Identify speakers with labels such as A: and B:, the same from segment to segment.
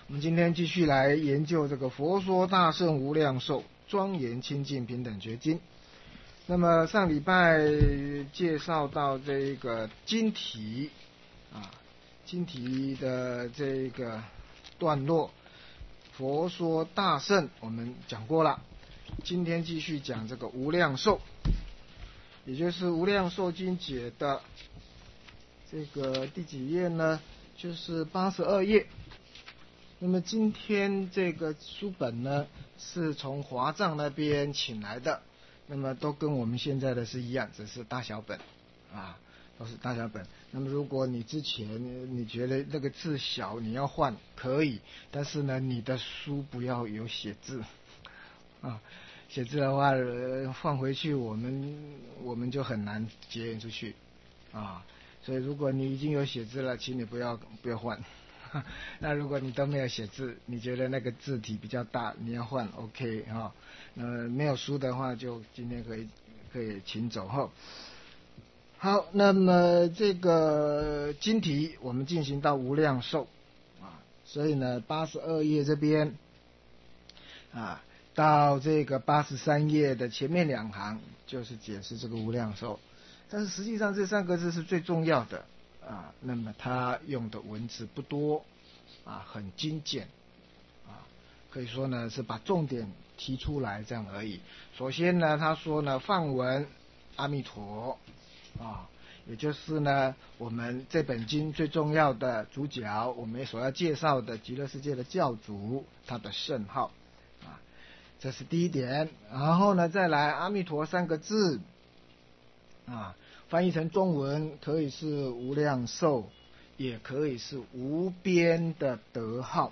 A: 我们今天继续来研究这个佛说大圣无量寿庄严清净平等觉经。那么上礼拜介绍到这个经题经题的这个段落，佛说大圣我们讲过了，今天继续讲这个无量寿，也就是无量寿经解的这个第几页呢？就是82页。那么今天这个书本呢，是从华藏那边请来的，那么都跟我们现在的是一样，只是大小本都是大小本。那么如果你之前你觉得那个字小，你要换可以，但是呢，你的书不要有写字写字的话换回去我们就很难结缘出去所以如果你已经有写字了，请你不要换。那如果你都没有写字，你觉得那个字体比较大，你要换 OK 没有书的话，就今天可以请走好，那么这个经题我们进行到无量寿所以呢82页这边到这个83页的前面2行就是解释这个无量寿，但是实际上这3个字是最重要的那么他用的文字不多很精简可以说呢是把重点提出来这样而已。首先呢他说呢梵文阿弥陀也就是呢我们这本经最重要的主角，我们所要介绍的极乐世界的教主他的圣号这是第一点。然后呢再来阿弥陀3个字翻译成中文可以是无量寿，也可以是无边的德号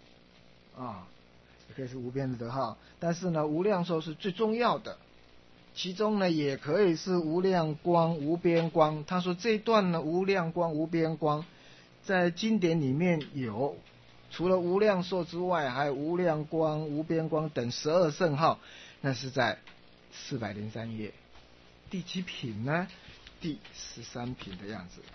A: 也可以是无边的德号，但是呢无量寿是最重要的，其中呢也可以是无量光无边光。他说这一段呢无量光无边光在经典里面有，除了无量寿之外还有无量光无边光等12圣号，那是在403页。第几品呢？第13品的样子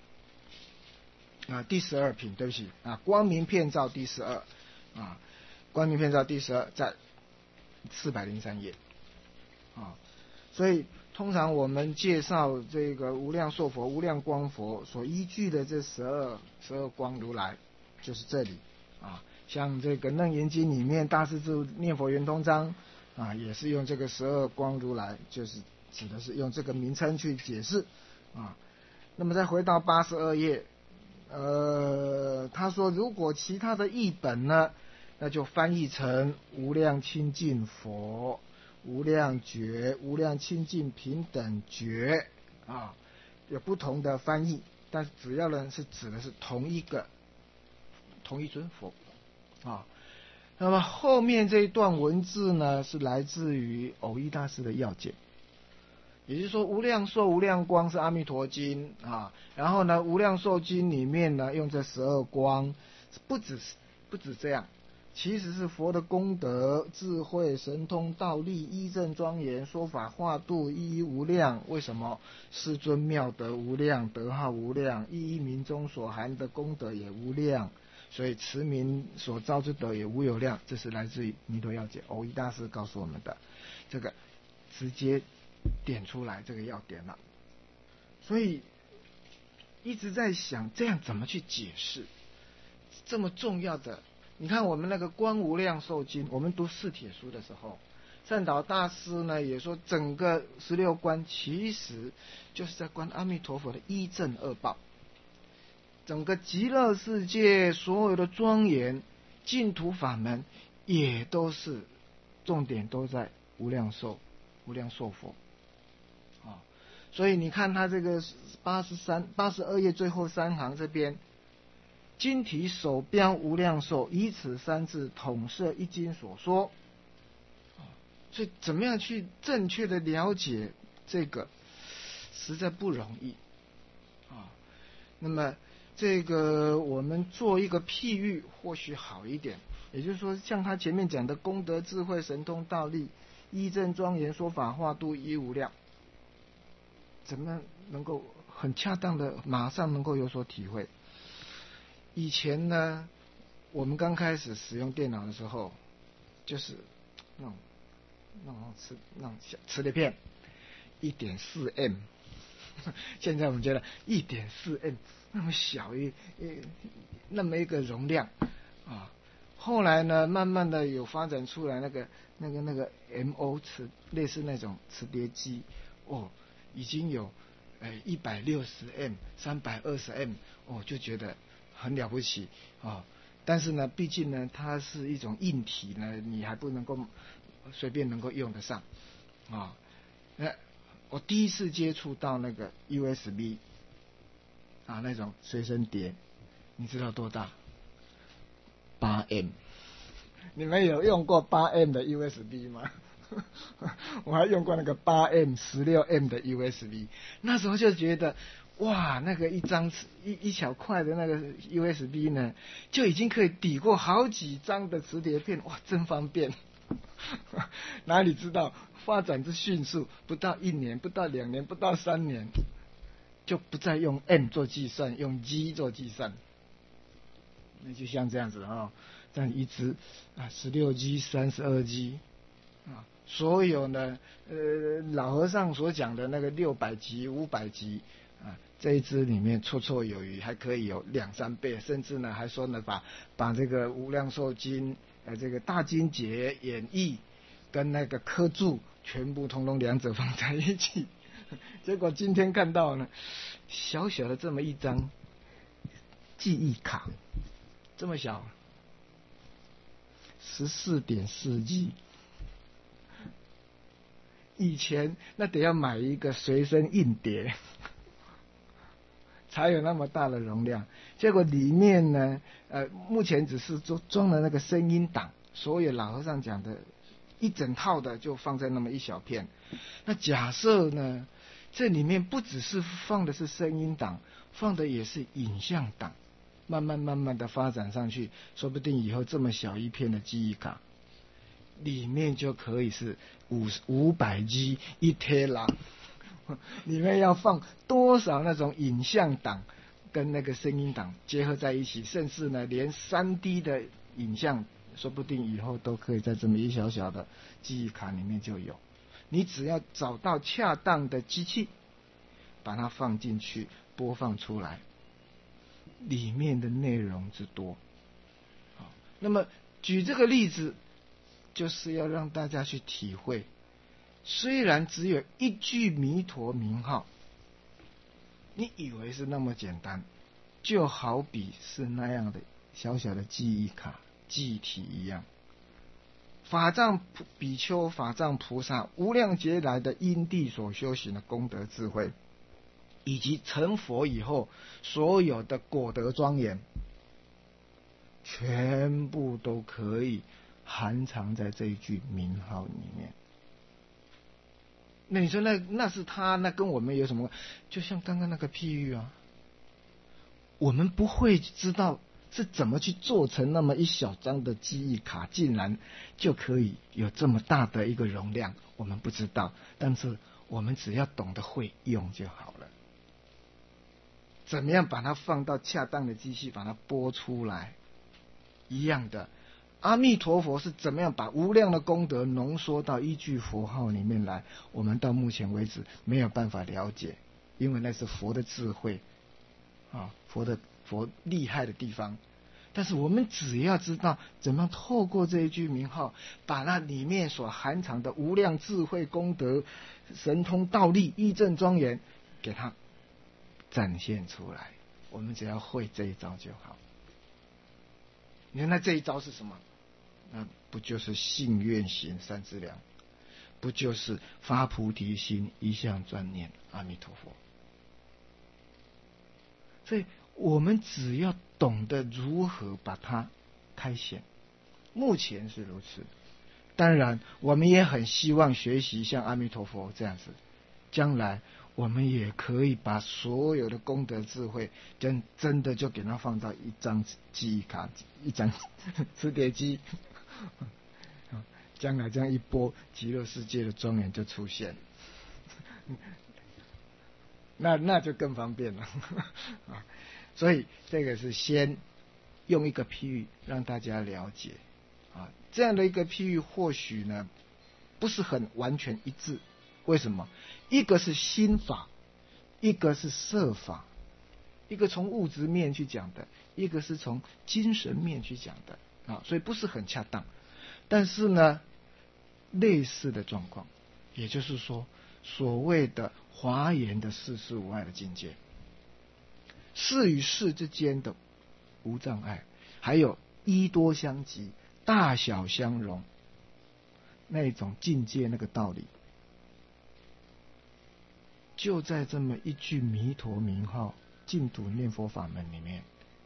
A: 第12品，对不起光明遍照第12光明遍照第12在403页所以通常我们介绍这个无量寿佛无量光佛所依据的这12光如来就是这里像这个楞严经里面大势至念佛圆通章也是用这个12光如来，就是指的是用这个名称去解释那么再回到82页他说如果其他的译本呢，那就翻译成无量清净佛无量觉无量清净平等觉有不同的翻译，但是主要呢是指的是同一尊佛那么后面这一段文字呢是来自于藕益大师的要解，也就是说无量寿无量光是阿弥陀经然后呢无量寿经里面呢用这12光不止这样，其实是佛的功德智慧神通道力依正庄严说法化度一一无量。为什么？世尊妙德无量，德号无量，一一名中所含的功德也无量，所以持名所造之德也无有量。这是来自于弥陀要解，藕益大师告诉我们的，这个直接点出来这个要点了。所以一直在想这样怎么去解释这么重要的。你看我们那个观无量寿经，我们读四帖书的时候，善导大师呢也说整个16观其实就是在观阿弥陀佛的一正二报，整个极乐世界所有的庄严净土法门也都是重点都在无量寿无量寿佛所以你看他这个82页最后3行这边，经题首标无量寿，以此3字统摄一经所说所以怎么样去正确的了解这个实在不容易那么这个我们做一个譬喻或许好一点，也就是说像他前面讲的功德智慧神通道力依正庄严说法化度一无量，怎么能够很恰当的马上能够有所体会？以前呢我们刚开始使用电脑的时候，就是那种磁碟片，1.4M，现在我们觉得1.4M那么小那么一个容量啊。后来呢，慢慢的有发展出来那个 MO 磁，类似那种磁碟机，已经有160M、320M，就觉得很了不起啊。但是呢，毕竟呢，它是一种硬体呢，你还不能够随便能够用得上啊。我第一次接触到那个 USB 啊，那种随身碟，你知道多大？8M。你们有用过8M 的 USB 吗？我还用过那个8M、16M 的 USB， 那时候就觉得，哇，那个一小块的那个 USB 呢，就已经可以抵过好几张的磁碟片，哇，真方便。哪里知道发展之迅速，不到1年，不到2年，不到3年，就不再用 M 做计算，用 G 做计算。那就像这样子这样一支16G、32G 啊，所有呢老和尚所讲的那个600G、500G 啊，这一支里面绰绰有余，还可以有2-3倍，甚至呢还说呢把这个无量寿经这个大经解演义跟那个科注全部通通两者放在一起。结果今天看到呢，小小的这么一张记忆卡，这么小，14.4G， 以前那得要买一个随身硬碟才有那么大的容量，结果里面呢目前只是装了那个声音档，所有老和尚讲的一整套的就放在那么一小片。那假设呢，这里面不只是放的是声音档，放的也是影像档，慢慢的发展上去，说不定以后这么小一片的记忆卡里面就可以是500G 1TB，里面要放多少那种影像档跟那个声音档结合在一起，甚至呢连 3D 的影像说不定以后都可以在这么一小小的记忆卡里面就有。你只要找到恰当的机器，把它放进去播放出来，里面的内容之多。那么举这个例子就是要让大家去体会，虽然只有一句弥陀名号，你以为是那么简单，就好比是那样的小小的记忆卡记忆体一样。法藏比丘、法藏菩萨无量劫来的因地所修行的功德智慧，以及成佛以后所有的果德庄严，全部都可以含藏在这一句名号里面。那你说那是他，那跟我们有什么？就像刚刚那个譬喻啊，我们不会知道是怎么去做成那么一小张的记忆卡，竟然就可以有这么大的一个容量，我们不知道，但是我们只要懂得会用就好了。怎么样把它放到恰当的机器把它播出来，一样的，阿弥陀佛是怎么样把无量的功德浓缩到一句佛号里面来，我们到目前为止没有办法了解，因为那是佛的智慧佛厉害的地方。但是我们只要知道怎么透过这一句名号，把那里面所含藏的无量智慧功德、神通道力、义正庄严给它展现出来，我们只要会这一招就好。你看那这一招是什么？那不就是信愿行三资粮，不就是发菩提心一向专念阿弥陀佛？所以我们只要懂得如何把它开显，目前是如此。当然我们也很希望学习像阿弥陀佛这样子，将来我们也可以把所有的功德智慧真的就给它放到一张记忆卡、一张磁碟机，将来这样一播，极乐世界的庄严就出现，那就更方便了所以这个是先用一个譬喻让大家了解这样的一个譬喻或许呢不是很完全一致。为什么？一个是心法，一个是色法，一个从物质面去讲的，一个是从精神面去讲的所以不是很恰当。但是呢，类似的状况，也就是说，所谓的华严的事事无碍的境界，事与事之间的无障碍，还有一多相即，大小相容，那种境界，那个道理，就在这么一句弥陀名号净土念佛法门里面，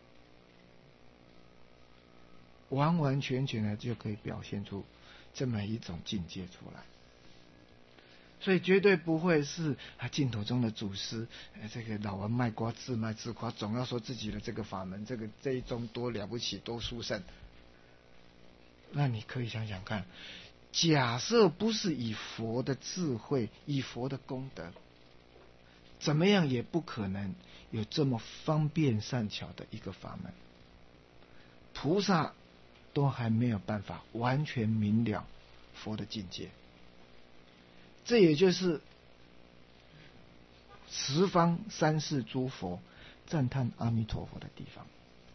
A: 完完全全的就可以表现出这么一种境界出来。所以绝对不会是净土中的祖师这个老王卖瓜自卖自夸，总要说自己的这个法门这一宗多了不起，多殊胜。那你可以想想看，假设不是以佛的智慧，以佛的功德，怎么样也不可能有这么方便善巧的一个法门。菩萨都还没有办法完全明了佛的境界，这也就是十方三世诸佛赞叹阿弥陀佛的地方。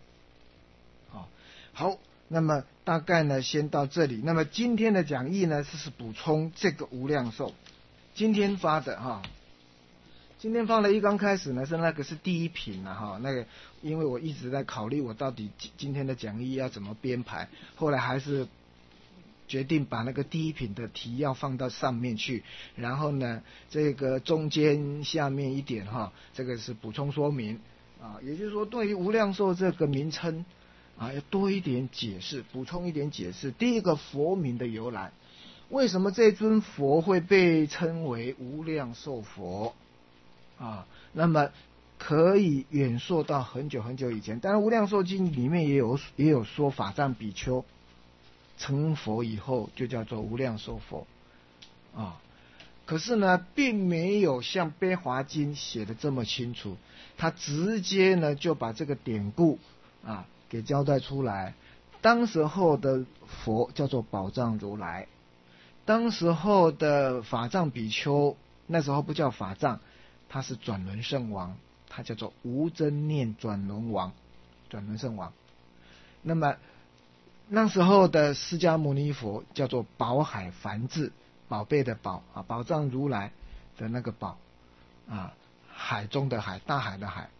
A: 好，那么大概呢先到这里。那么今天的讲义呢是补充这个无量寿，今天发的今天放了一刚开始呢是那个是第一品那个因为我一直在考虑我到底今天的讲义要怎么编排，后来还是决定把那个第一品的题要放到上面去，然后呢这个中间下面一点这个是补充说明也就是说对于无量寿这个名称要多一点解释，补充一点解释。第一个，佛名的由来，为什么这尊佛会被称为无量寿佛那么可以远溯到很久很久以前。当然无量寿经里面也有说法藏比丘成佛以后就叫做无量寿佛可是呢并没有像悲华经写的这么清楚，他直接呢就把这个典故给交代出来。当时候的佛叫做宝藏如来，当时候的法藏比丘，那时候不叫法藏，他是转轮圣王，他叫做无真念转轮王，转轮圣王。那么那时候的释迦牟尼佛叫做宝海梵志，宝贝的宝宝藏如来的那个宝海中的海，大海的海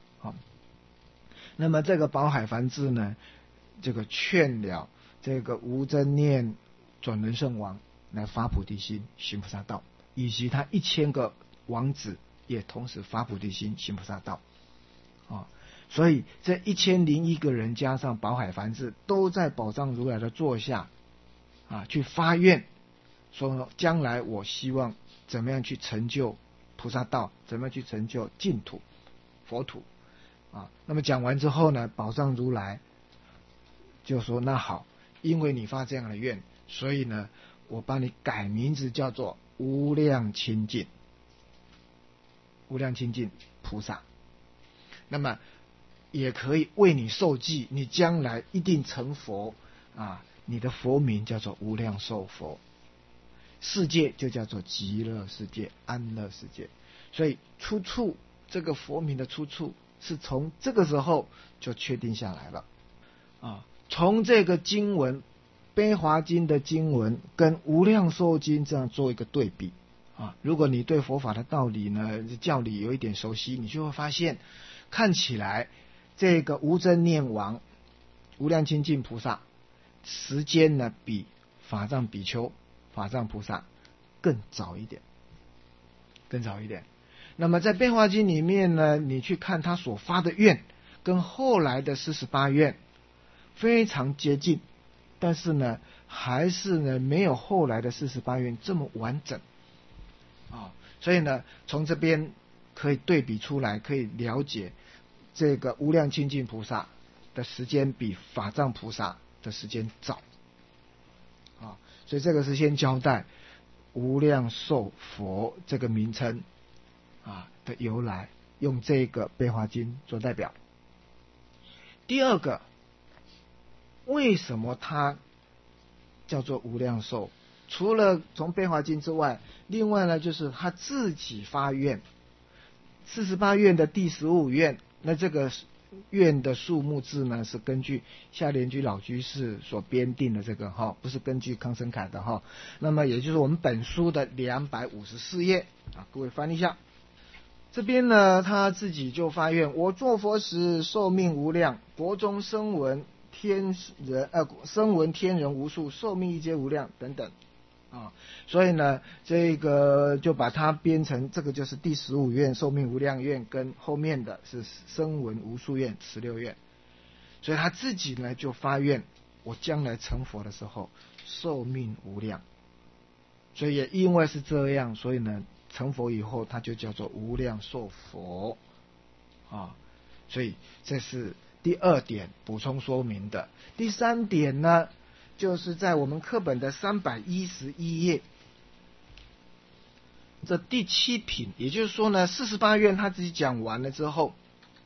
A: 那么这个宝海梵志呢，这个劝了这个无真念转轮圣王来发菩提心行菩萨道，以及他1000个王子也同时发菩提心行菩萨道所以这1001个人加上宝海梵志都在宝藏如来的座下去发愿，说将来我希望怎么样去成就菩萨道，怎么样去成就净土佛土那么讲完之后呢，宝藏如来就说那好，因为你发这样的愿，所以呢我帮你改名字叫做无量清净，无量清净菩萨。那么也可以为你受记，你将来一定成佛你的佛名叫做无量寿佛，世界就叫做极乐世界、安乐世界。所以出处，这个佛名的出处是从这个时候就确定下来了从这个经文悲华经的经文跟无量寿经这样做一个对比如果你对佛法的道理呢教理有一点熟悉，你就会发现看起来这个无真念王无量清净菩萨时间呢比法藏比丘、法藏菩萨更早一点，更早一点。那么在悲华经里面呢，你去看他所发的愿跟后来的48愿非常接近，但是呢还是呢没有后来的48愿这么完整所以呢从这边可以对比出来，可以了解这个无量清净菩萨的时间比法藏菩萨的时间早所以这个是先交代无量寿佛这个名称的由来，用这个悲华经做代表。第二个为什么它叫做无量寿？除了从悲华经之外，另外呢就是他自己发愿，48愿的第15愿，那这个愿的数目字呢是根据夏莲居老居士所编定的这个不是根据康生凯的那么也就是我们本书的254页各位翻一下。这边呢他自己就发愿：我作佛时寿命无量，国中声闻天人无数，寿命亦皆无量等等所以呢这个就把它编成这个就是第15愿寿命无量愿，跟后面的是声闻无数愿16愿。所以他自己呢就发愿，我将来成佛的时候寿命无量。所以也因为是这样，所以呢成佛以后他就叫做无量寿佛所以这是第2点补充说明的。第3点呢就是在我们课本的311页，这第7品，也就是说呢48愿他自己讲完了之后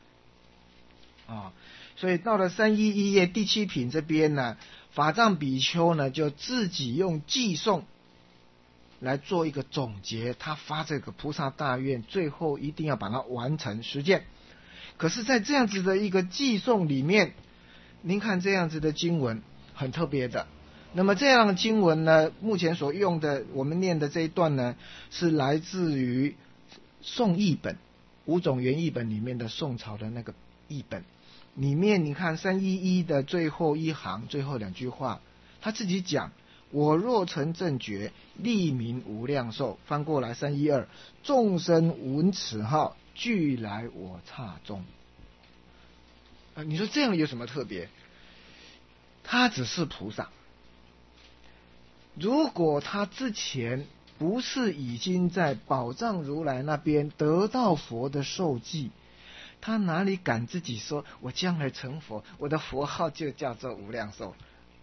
A: 所以到了311页第7品这边呢，法藏比丘呢就自己用偈颂来做一个总结，他发这个菩萨大愿，最后一定要把它完成实践。可是在这样子的一个偈颂里面，您看这样子的经文很特别的。那么这样的经文呢，目前所用的我们念的这一段呢，是来自于宋译本5种原译本里面的宋朝的那个译本里面，你看311的最后一行最后2句话，他自己讲：我若成正觉，立名无量寿。翻过来312，众生闻此号，俱来我刹中。你说这样有什么特别？他只是菩萨，如果他之前不是已经在宝藏如来那边得到佛的受记，他哪里敢自己说我将来成佛，我的佛号就叫做无量寿？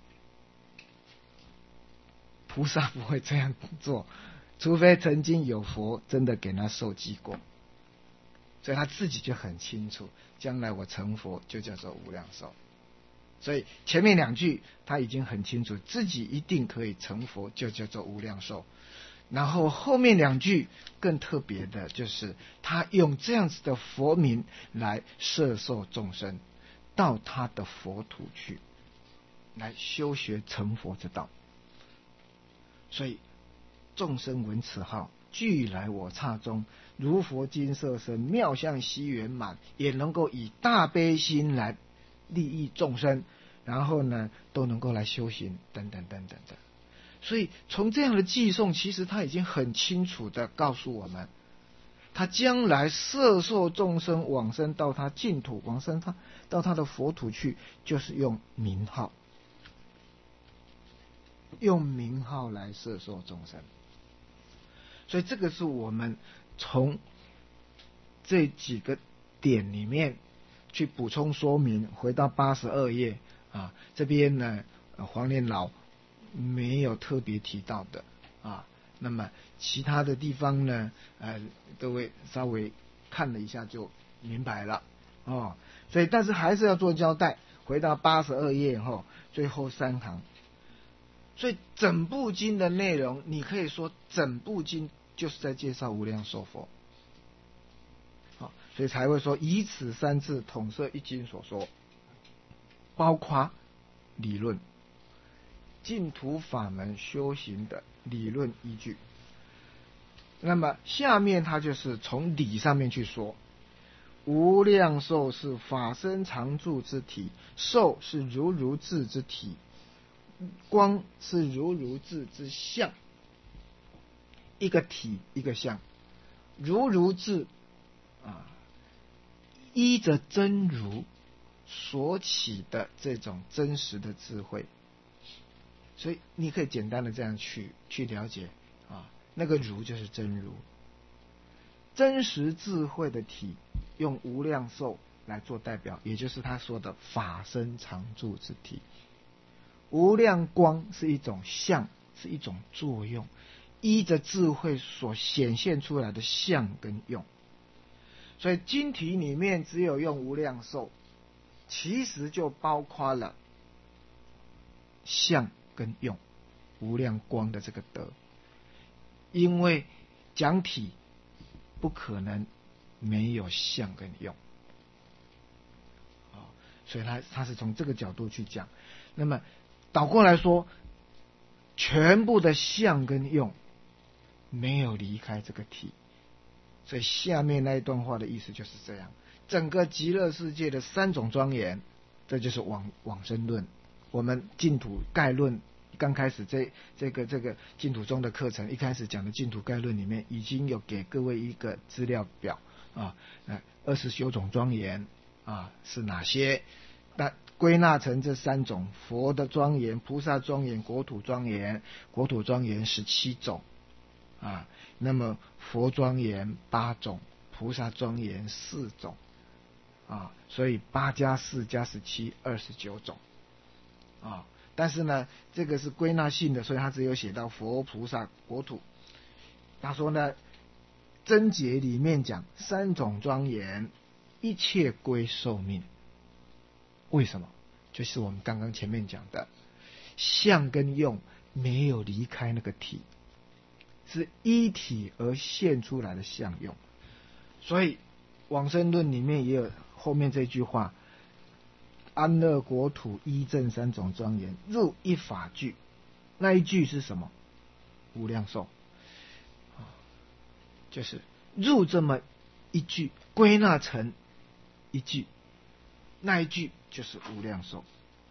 A: 菩萨不会这样做，除非曾经有佛真的给他受记过，所以他自己就很清楚，将来我成佛就叫做无量寿。所以前面2句他已经很清楚自己一定可以成佛，就叫做无量寿。然后后面2句更特别的就是他用这样子的佛名来摄受众生到他的佛土去，来修学成佛之道。所以众生闻此号，俱来我刹中，如佛金色身，妙相悉圆满，也能够以大悲心来利益众生，然后呢都能够来修行等等等等的。所以从这样的偈颂，其实他已经很清楚的告诉我们，他将来摄受众生往生到他净土，往生到他的佛土去，就是用名号，用名号来摄受众生。所以这个是我们从这几个点里面去补充说明。回到82页这边呢黄念老没有特别提到的那么其他的地方呢各位稍微看了一下就明白了所以但是还是要做交代。回到82页最后3行，所以整部经的内容，你可以说整部经就是在介绍无量寿佛所以才会说以此3字统摄一经所说，包括理论、净土法门修行的理论依据。那么下面他就是从理上面去说，无量寿是法身常住之体，寿是如如智之体，光是如如智之相，一个体一个相。如如智依着真如所起的这种真实的智慧，所以你可以简单的这样去了解那个如就是真如，真实智慧的体用无量寿来做代表，也就是他说的法身常住之体。无量光是一种相，是一种作用，依着智慧所显现出来的相跟用。所以经题里面只有用无量寿，其实就包括了相跟用，无量光的这个德。因为讲体不可能没有相跟用，所以他是从这个角度去讲。那么倒过来说，全部的相跟用没有离开这个体，所以下面那一段话的意思就是这样。整个极乐世界的三种庄严，这就是往生论。我们净土概论刚开始这个净土宗的课程，一开始讲的净土概论里面已经有给各位一个资料表啊，29种庄严啊是哪些？那归纳成这三种：佛的庄严、菩萨庄严、国土庄严。国土庄严17种啊，那么佛庄严8种，菩萨庄严4种啊，所以8加4加17 29种啊。但是呢，这个是归纳性的，所以他只有写到佛、菩萨、国土。他说呢，真解里面讲3种庄严，一切归寿命。为什么？就是我们刚刚前面讲的，相跟用没有离开那个体，是依体而现出来的相用。所以往生论里面也有后面这句话：安乐国土依正3种庄严，入一法句。那一句是什么？无量寿，就是入这么一句，归纳成一句，那一句就是无量寿。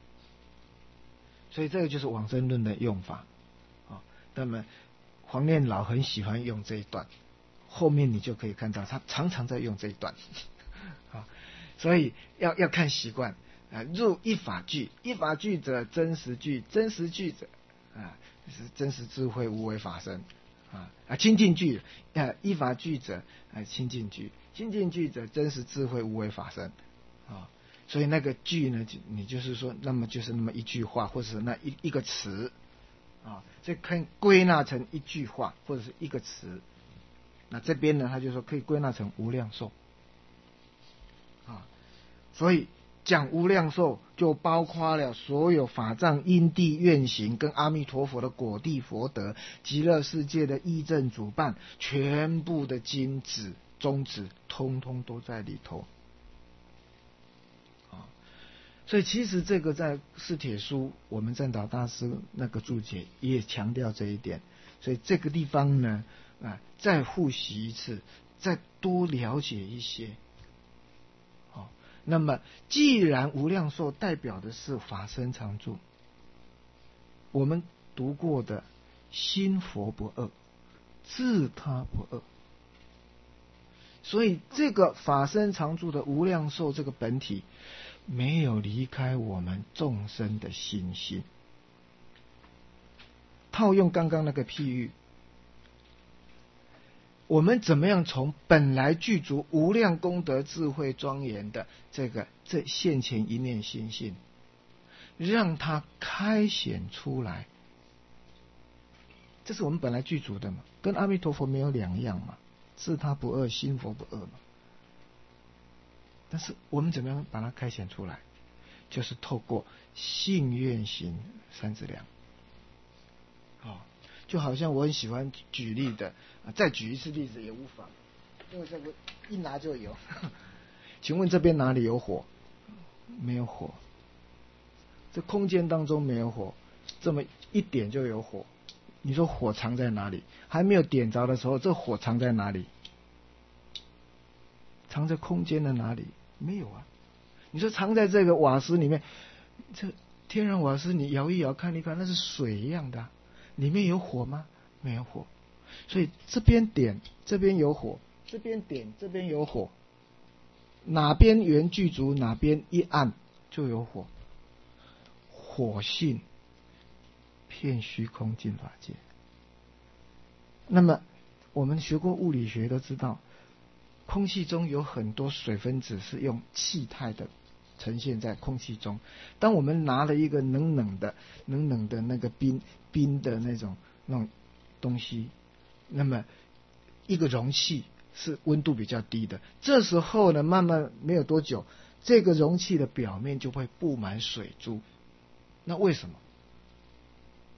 A: 所以这个就是往生论的用法啊。那么黄念老很喜欢用这一段，后面你就可以看到他常常在用这一段啊。所以要看习惯啊。入一法句，一法句者真实句，真实句者是真实智慧无为法身清净句一法句者清净句，清净句者真实智慧无为法身啊。所以那个句呢，你就是说，那么就是那么一句话，或者是那一个词啊，所以可以归纳成一句话或者是一个词。那这边呢，他就说可以归纳成无量寿啊。所以讲无量寿，就包括了所有法藏因地愿行跟阿弥陀佛的果地佛德、极乐世界的义正主办，全部的经旨宗旨，通通都在里头。所以其实这个在释帖书，我们占导大师那个注解也强调这一点。所以这个地方呢，再复习一次，再多了解一些。那么既然无量寿代表的是法身常住，我们读过的心佛不二，自他不二，所以这个法身常住的无量寿这个本体，没有离开我们众生的心性。套用刚刚那个譬喻，我们怎么样从本来具足无量功德智慧庄严的这现前一念心性，让它开显出来？这是我们本来具足的嘛，跟阿弥陀佛没有两样嘛，自他不二，心佛不二嘛。但是我们怎么样把它开显出来？就是透过信愿行三资粮。就好像我很喜欢举例的，再举一次例子也无妨，因为这个一拿就有。请问这边哪里有火？没有火。这空间当中没有火，这么一点就有火。你说火藏在哪里？还没有点着的时候，这火藏在哪里？藏在空间的哪里？没有啊。你说藏在这个瓦斯里面，这天然瓦斯你摇一摇看一看，那是水一样的里面有火吗？没有火。所以这边点，这边有火；这边点，这边有火。哪边缘具足，哪边一按就有火。火性遍虚空尽法界。那么我们学过物理学都知道，空气中有很多水分子是用气态的呈现在空气中。当我们拿了一个冷冷的那个冰的那种东西，那么一个容器是温度比较低的，这时候呢，慢慢没有多久，这个容器的表面就会布满水珠。那为什么？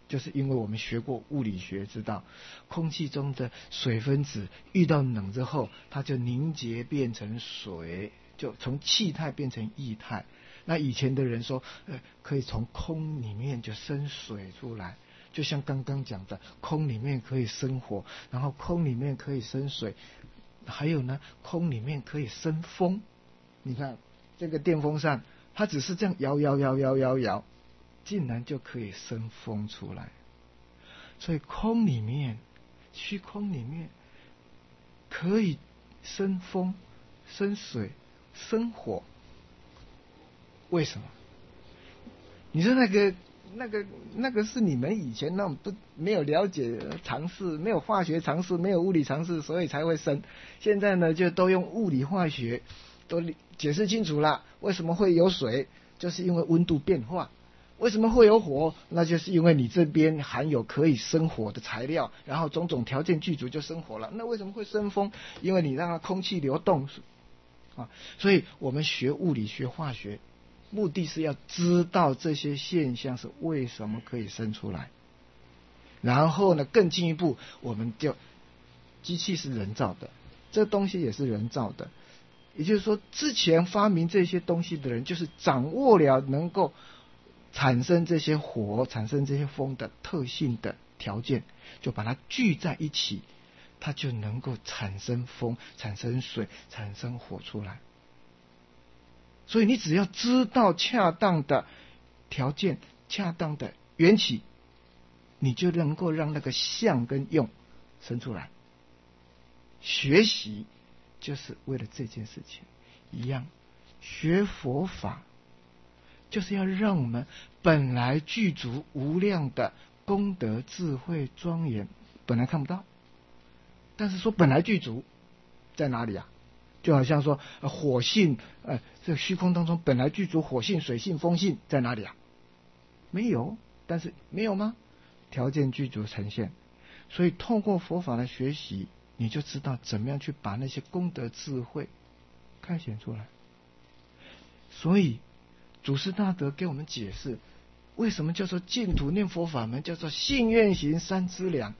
A: 就是因为我们学过物理学，知道空气中的水分子遇到冷之后，它就凝结变成水，就从气态变成液态。那以前的人说，可以从空里面就生水出来，就像刚刚讲的，空里面可以生火，然后空里面可以生水，还有呢，空里面可以生风。你看这个电风扇，它只是这样摇，竟然就可以生风出来。所以空里面，虚空里面可以生风、生水、生火。为什么？你说那个是你们以前那种没有了解常识，没有化学常识，没有物理常识，所以才会生。现在呢，就都用物理化学都解释清楚了。为什么会有水？就是因为温度变化。为什么会有火？那就是因为你这边含有可以生火的材料，然后种种条件具足就生火了。那为什么会生风？因为你让它空气流动啊。所以我们学物理学化学，目的是要知道这些现象是为什么可以生出来。然后呢，更进一步，我们就机器是人造的，这东西也是人造的。也就是说，之前发明这些东西的人，就是掌握了能够产生这些火、产生这些风的特性的条件，就把它聚在一起，它就能够产生风、产生水、产生火出来。所以你只要知道恰当的条件、恰当的缘起，你就能够让那个相跟用生出来。学习就是为了这件事情一样，学佛法就是要让我们本来具足无量的功德、智慧、庄严，本来看不到，但是说本来具足在哪里啊？就好像说火性，这虚空当中本来具足火性、水性、风性在哪里啊？没有，但是没有吗？条件具足呈现。所以透过佛法的学习，你就知道怎么样去把那些功德智慧开显出来。所以祖师大德给我们解释，为什么叫做净土念佛法门，叫做信愿行三资粮。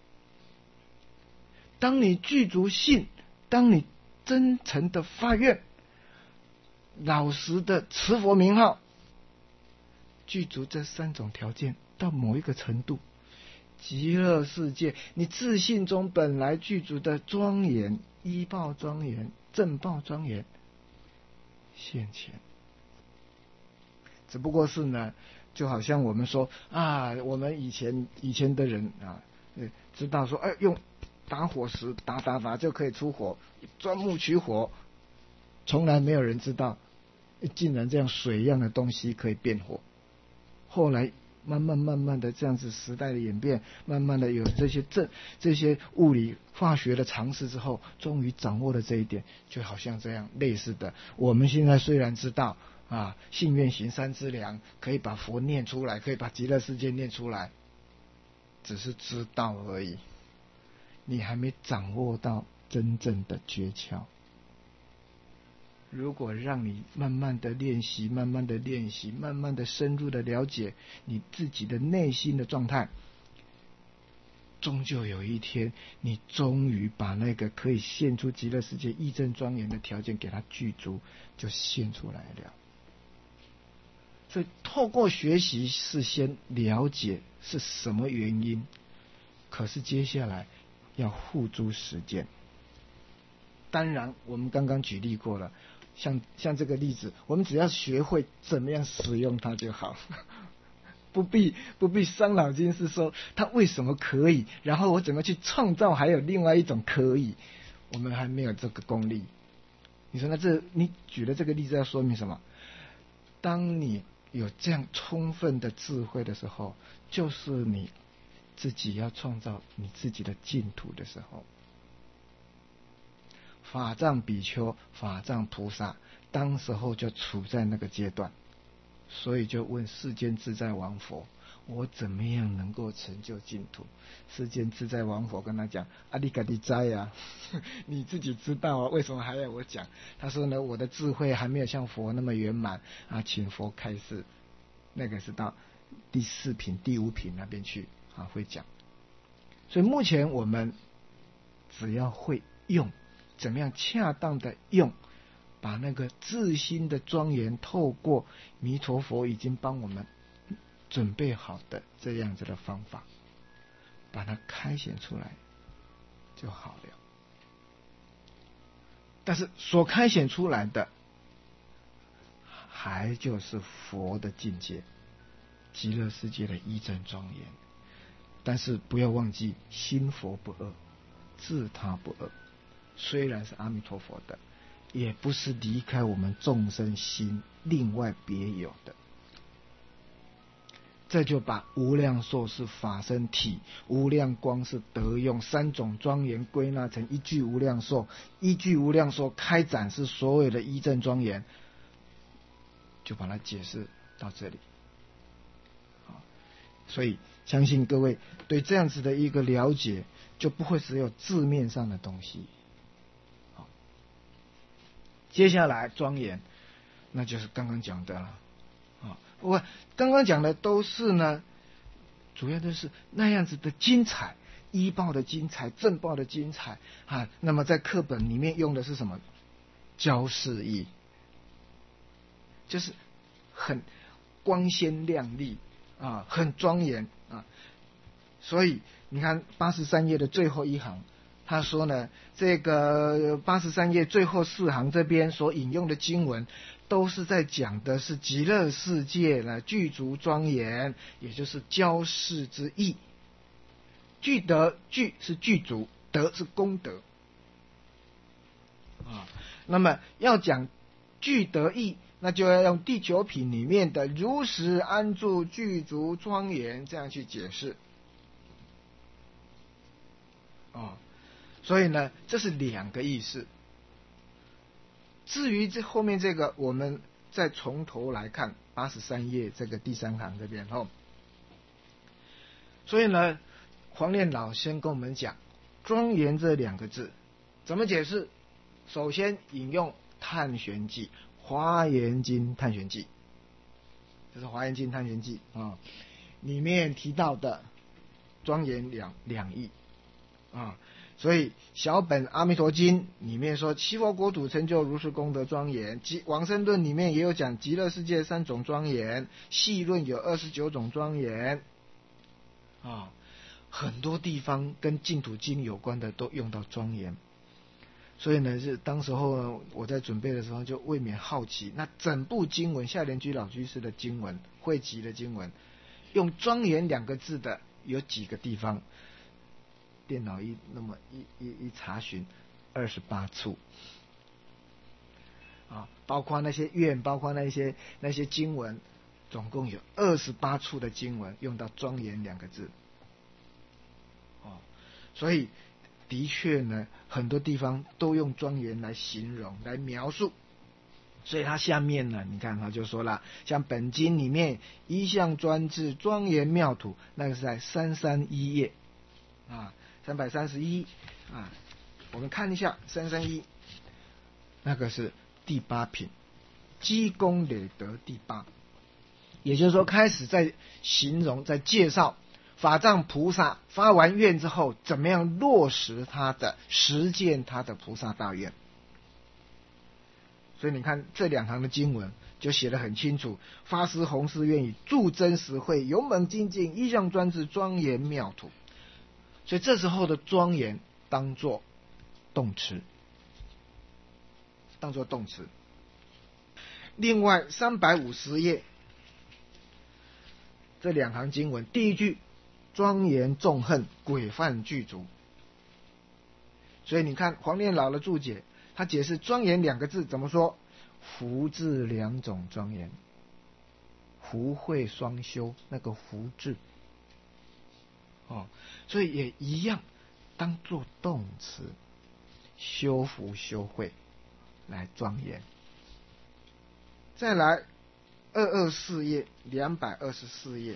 A: 当你具足信，当你真诚的发愿，老实的持佛名号，具足这三种条件到某一个程度，极乐世界你自信中本来具足的庄严、依报庄严、正报庄严现前。只不过是呢，就好像我们说啊，我们以前的人啊，知道说，用打火石打就可以出火，钻木取火，从来没有人知道，竟然这样水一样的东西可以变火。后来慢慢的这样子时代的演变，慢慢的有这些物理化学的常识之后，终于掌握了这一点。就好像这样类似的，我们现在虽然知道信愿行三资粮可以把佛念出来，可以把极乐世界念出来，只是知道而已，你还没掌握到真正的诀窍。如果让你慢慢的练习，慢慢的深入的了解你自己的内心的状态，终究有一天，你终于把那个可以现出极乐世界义正庄严的条件给它具足，就现出来了。所以透过学习是先了解是什么原因，可是接下来要付诸实践。当然我们刚刚举例过了，像这个例子，我们只要学会怎么样使用它就好，不必伤脑筋是说它为什么可以，然后我怎么去创造还有另外一种可以，我们还没有这个功力。你说你举的这个例子要说明什么？当你有这样充分的智慧的时候，就是你自己要创造你自己的净土的时候。法藏比丘、法藏菩萨当时候就处在那个阶段，所以就问世间自在王佛，我怎么样能够成就净土？世间自在王佛跟他讲，你自己知啊，你自己知道啊，为什么还要我讲？他说呢，我的智慧还没有像佛那么圆满请佛开示。那个是到第4品、第5品那边去会讲。所以目前我们只要会用，怎么样恰当的用，把那个自心的庄严透过弥陀佛已经帮我们准备好的这样子的方法，把它开显出来就好了。但是所开显出来的还就是佛的境界，极乐世界的一真庄严。但是不要忘记，心佛不二，自他不二。虽然是阿弥陀佛的，也不是离开我们众生心另外别有的。这就把无量寿是法身体，无量光是德用，三种庄严归纳成一句无量寿，一句无量寿开展是所有的一真庄严，就把它解释到这里。所以相信各位对这样子的一个了解，就不会只有字面上的东西。接下来庄严，那就是刚刚讲的了。我刚刚讲的都是呢，主要都是那样子的精彩，医报的精彩，正报的精彩啊。那么在课本里面用的是什么？教示义，就是很光鲜亮丽啊，很庄严啊。所以你看83页的最后一行，他说呢，这个83页最后4行这边所引用的经文，都是在讲的是极乐世界呢具足庄严，也就是教示之意。具德，具是具足，德是功德啊。那么要讲具德义，那就要用第9品里面的如实安住具足庄严这样去解释所以呢，这是2个意思。至于这后面这个，我们再从头来看83页这个第3行这边所以呢，黄念老先跟我们讲庄严这2个字怎么解释。首先引用探玄记，华严经探玄记，这是华严经探玄记里面提到的庄严两义所以小本阿弥陀经里面说七佛国土成就如是功德庄严，往生论里面也有讲极乐世界3种庄严，细论有29种庄严很多地方跟净土经有关的都用到庄严。所以呢，是当时候我在准备的时候就未免好奇，那整部经文夏莲居老居士的经文汇集的经文用庄严2个字的有几个地方，电脑一查询28处包括那些愿，包括那些经文，总共有28处的经文用到庄严2个字所以的确呢，很多地方都用庄严来形容来描述。所以他下面呢，你看他就说了，像本经里面一向专制庄严妙土，那个是在331页331我们看一下331，那个是第8品，积功累德第8，也就是说开始在形容，在介绍法藏菩萨发完愿之后，怎么样落实实践他的菩萨大愿。所以你看这2行的经文就写得很清楚，发施弘誓愿以助真实慧，勇猛精进，一向专制庄严妙土。所以这时候的庄严当作动词，另外350页这2行经文，第一句庄严纵横，广泛具足。所以你看黄念老的注解，他解释庄严2个字怎么说？福字2种庄严，福慧双修，那个福字所以也一样当作动词，修福修慧来庄严。再来224页224页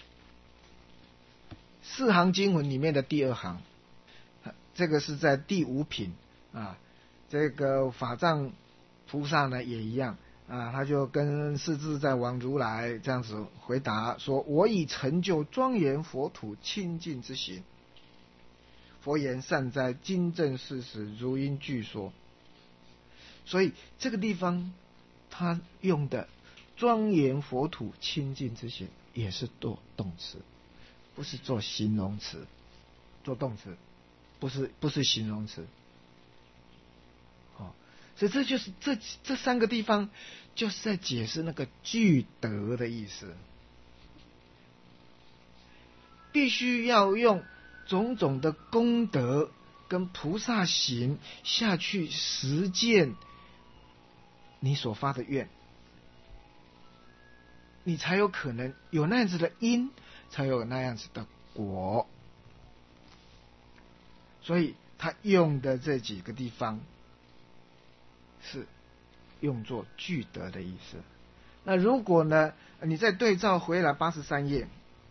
A: 4行经文里面的第2行，这个是在第5品这个法藏菩萨呢也一样他就跟世自在王如来这样子回答说：我已成就庄严佛土清净之行。佛言：善哉，今正事实，如应具说。所以这个地方他用的庄严佛土清净之行也是做动词，不是做形容词，做动词，不是形容词。所以这就是这三个地方就是在解释那个具德的意思，必须要用种种的功德跟菩萨行下去实践你所发的愿，你才有可能有那样子的因，才有那样子的果。所以他用的这几个地方是用作具德的意思。那如果呢，你再对照回来83页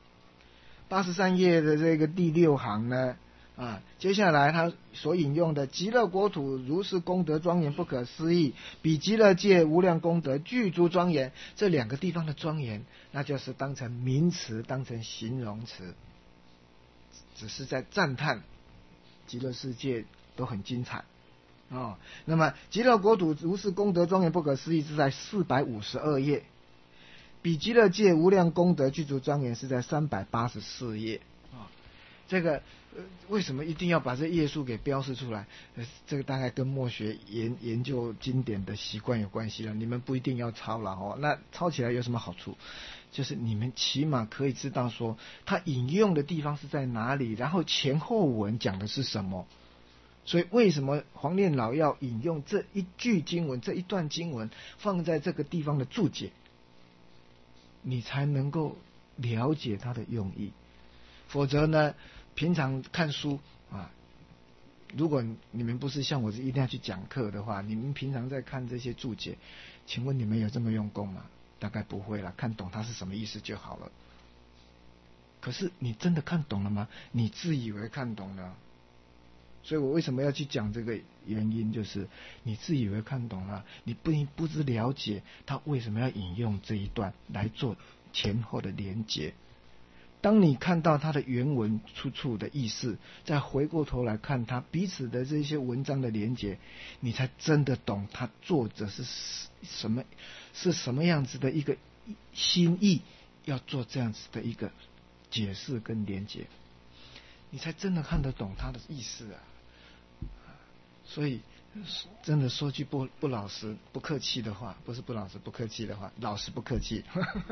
A: 的这个第6行呢，接下来他所引用的极乐国土如是功德庄严不可思议，比极乐界无量功德具足庄严，这两个地方的庄严，那就是当成名词，当成形容词，只是在赞叹极乐世界都很精彩。那么极乐国土如是功德庄严不可思议是在452页，比极乐界无量功德具足庄严是在384页。这个为什么一定要把这页数给标示出来？这个大概跟默学研究经典的习惯有关系了。你们不一定要抄了那抄起来有什么好处？就是你们起码可以知道说他引用的地方是在哪里，然后前后文讲的是什么。所以为什么黄念老要引用这一句经文，这一段经文放在这个地方的注解，你才能够了解它的用意。否则呢，平常看书如果你们不是像我一定要去讲课的话，你们平常在看这些注解，请问你们有这么用功吗？大概不会啦，看懂它是什么意思就好了。可是你真的看懂了吗？你自以为看懂了。所以我为什么要去讲这个原因，就是你自以为看懂了，你不知了解他为什么要引用这一段来做前后的连结。当你看到他的原文出处的意思，再回过头来看他彼此的这些文章的连结，你才真的懂他作者是什么样子的一个心意，要做这样子的一个解释跟连结，你才真的看得懂他的意思啊。所以真的说句不老实不客气的话，不是不老实不客气的话，老实不客气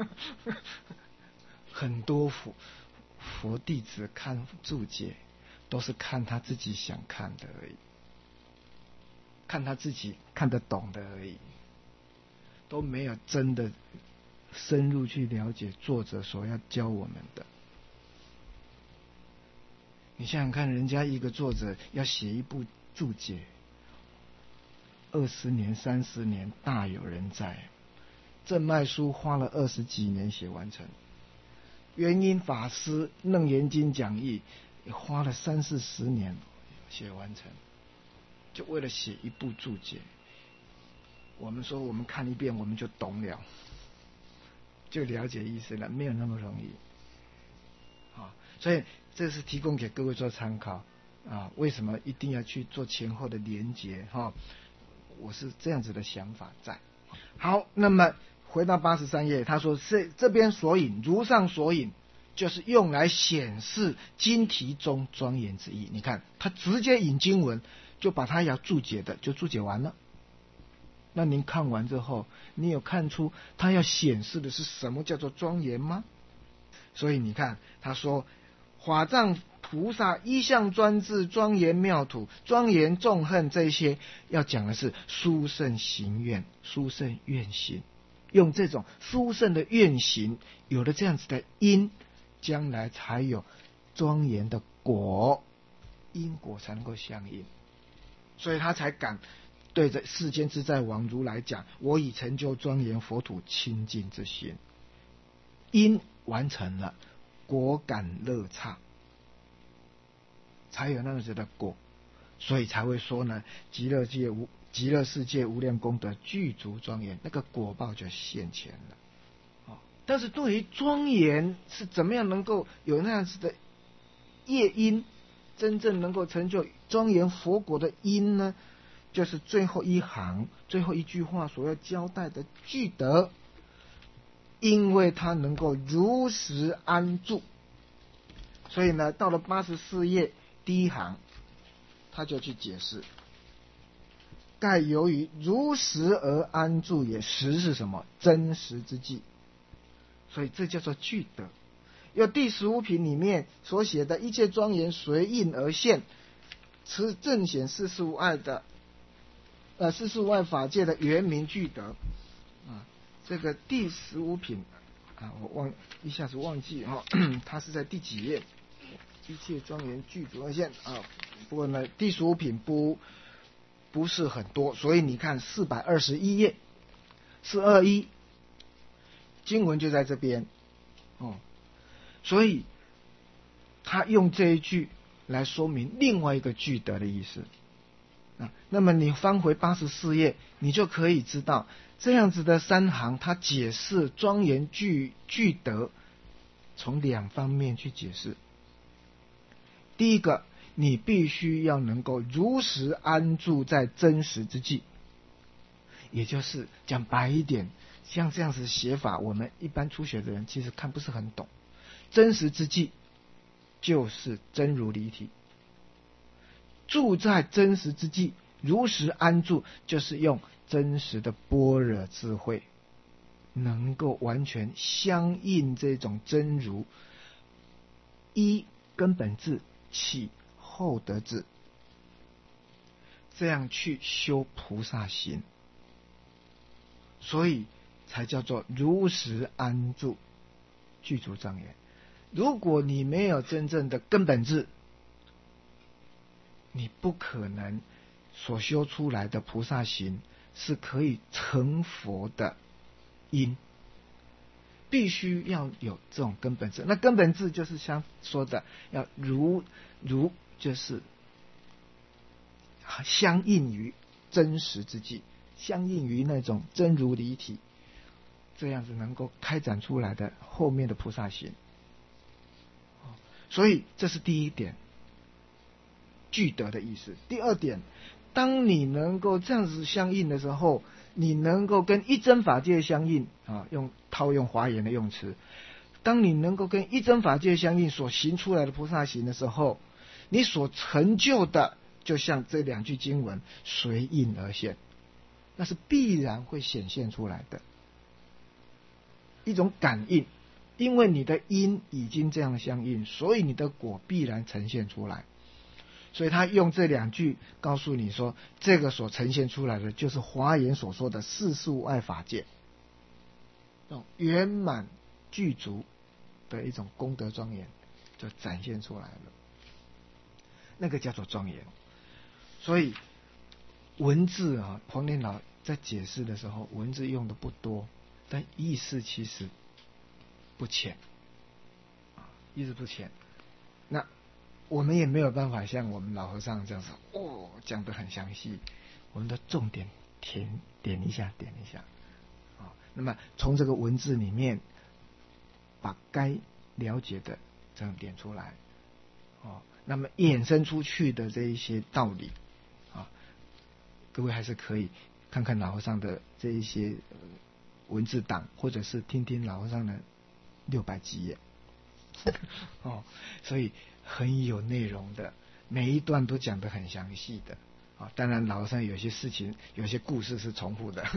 A: 很多佛弟子看注解都是看他自己想看的而已，看他自己看得懂的而已，都没有真的深入去了解作者所要教我们的。你想想看，人家一个作者要写一部注解，20年30年大有人在。正脉书花了20几年写完成，元音法师楞严经讲义也花了30-40年写完成，就为了写一部注解。我们说我们看一遍我们就懂了，就了解意思了，没有那么容易。所以这是提供给各位做参考为什么一定要去做前后的连结我是这样子的想法在。好，那么回到83页，他说这边所引如上所引，就是用来显示经题中庄严之意。你看他直接引经文，就把他要注解的就注解完了。那您看完之后，你有看出他要显示的是什么叫做庄严吗？所以你看他说法藏菩萨一向专制庄严妙土庄严纵横，这些要讲的是殊胜行愿，殊胜愿行，用这种殊胜的愿行，有了这样子的因，将来才有庄严的果，因果才能够相应。所以他才敢对着世间自在王如来讲，我已成就庄严佛土清净之心，因完成了，果感乐刹，才有那样子的果。 所以才会说呢，极乐世界无量功德具足庄严，那个果报就现前了。但是对于庄严是怎么样能够有那样子的业因，真正能够成就庄严佛果的因呢？就是最后一行最后一句话所要交代的具德，因为它能够如实安住，所以呢，到了84页第一行，他就去解释，盖由于如实而安住也，实是什么？真实之际，所以这叫做具德。有第15品里面所写的一切庄严随应而现，此正显世事无碍的世事无碍法界的原名具德啊。这个第15品啊，我一下子忘记它是在第几页？一切庄严具足而现啊。不过呢，第15品不是很多，所以你看421页421经文就在这边所以他用这一句来说明另外一个具德的意思那么你翻回84页，你就可以知道这样子的3行，他解释庄严具德从2方面去解释。第一个，你必须要能够如实安住在真实之际，也就是讲白一点，像这样子的写法，我们一般初学的人其实看不是很懂。真实之际就是真如离体，住在真实之际，如实安住，就是用真实的般若智慧，能够完全相应这种真如，依根本智起后得智，这样去修菩萨行，所以才叫做如实安住具足庄严。如果你没有真正的根本智，你不可能所修出来的菩萨行是可以成佛的因，必须要有这种根本智。那根本智就是像说的，要如就是相应于真实之际，相应于那种真如离体，这样子能够开展出来的后面的菩萨行。所以这是第一点，具德的意思。第二点，当你能够这样子相应的时候，你能够跟一真法界相应套用华严的用词，当你能够跟一真法界相应所行出来的菩萨行的时候，你所成就的就像这2句经文随应而现，那是必然会显现出来的一种感应。因为你的因已经这样相应，所以你的果必然呈现出来。所以他用这2句告诉你说，这个所呈现出来的就是华严所说的世事无碍法界，圆满具足的一种功德庄严就展现出来了，那个叫做庄严。所以文字黄念老在解释的时候，文字用的不多，但意思其实不浅意思不浅。那我们也没有办法像我们老和尚这样子讲得很详细，我们的重点点一下那么从这个文字里面把该了解的这样点出来那么衍生出去的这一些道理各位还是可以看看老和尚的这一些文字档，或者是听听老和尚的600几页所以很有内容的，每一段都讲得很详细的当然老和尚有些事情有些故事是重复的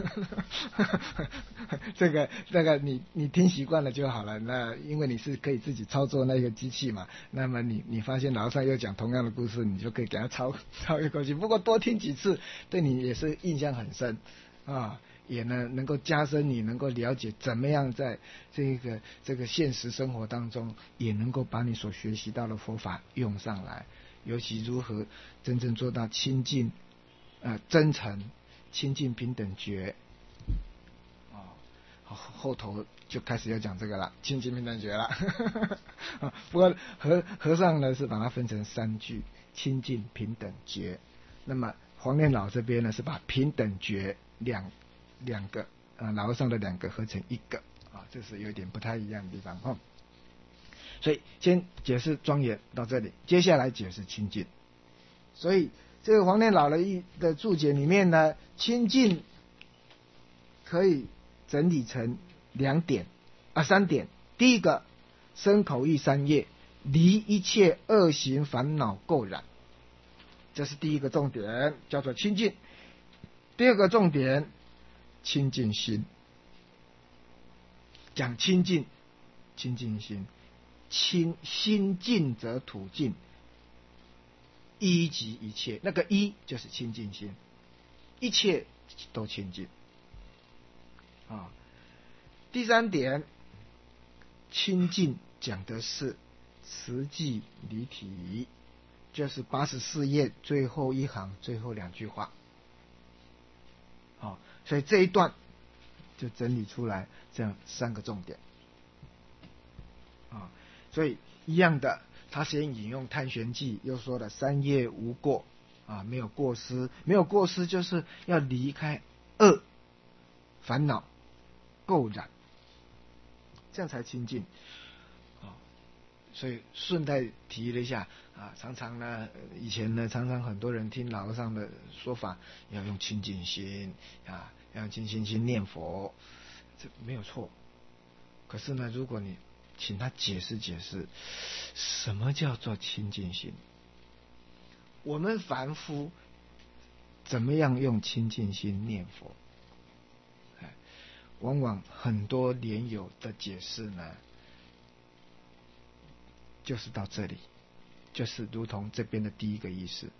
A: 这个你听习惯了就好了。那因为你是可以自己操作那个机器嘛，那么你发现老和尚又讲同样的故事，你就可以给他超越过去。不过多听几次对你也是印象很深也能够加深你能够了解怎么样在这个现实生活当中也能够把你所学习到的佛法用上来，尤其如何真正做到亲近真诚亲近平等觉后头就开始要讲这个了，亲近平等觉了不过和尚呢是把它分成3句，亲近平等觉那么黄念老这边呢是把平等觉两个老和尚的两个合成一个这是有点不太一样的地方所以先解释庄严到这里，接下来解释清净。所以这个黄念老的注解里面呢，清净可以整理成三点。第一个，身口意三业离一切恶行烦恼垢染，这是第一个重点，叫做清净。第二个重点，清净心。讲清净心，心净则土净，一即一切，那个一就是清净心，一切都清净第三点，清净讲的是实际离体，就是84页最后一行最后2句话所以这一段就整理出来这样3个重点所以一样的，他先引用《探玄记》，又说了三业无过没有过失，没有过失就是要离开恶烦恼垢染，这样才清净所以顺带提了一下常常呢，以前呢，常常很多人听老和尚的说法，要用清净心要用清净心念佛，这没有错。可是呢，如果你请他解释什么叫做清净心，我们凡夫怎么样用清净心念佛，往往很多莲友的解释呢，就是到这里，就是如同这边的第一个意思，